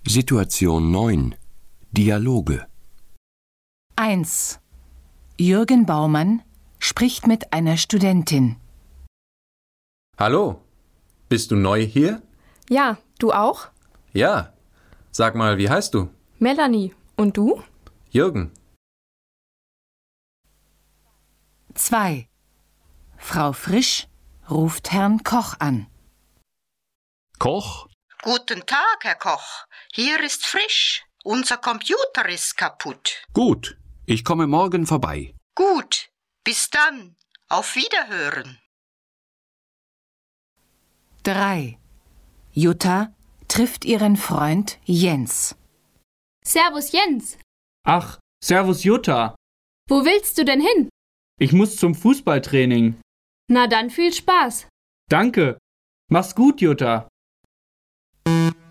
Situation 9. Dialoge. 1. Jürgen Baumann spricht mit einer Studentin. Hallo, bist du neu hier? Ja, du auch? Ja. Sag mal, wie heißt du? Melanie. Und du? Jürgen. 2. Frau Frisch ruft Herrn Koch an. Koch? Guten Tag, Herr Koch. Hier ist Frisch. Unser Computer ist kaputt. Gut, ich komme morgen vorbei. Gut, bis dann. Auf Wiederhören. 3. Jutta trifft ihren Freund Jens. Servus Jens. Ach, servus Jutta. Wo willst du denn hin? Ich muss zum Fußballtraining. Na dann viel Spaß. Danke. Mach's gut, Jutta.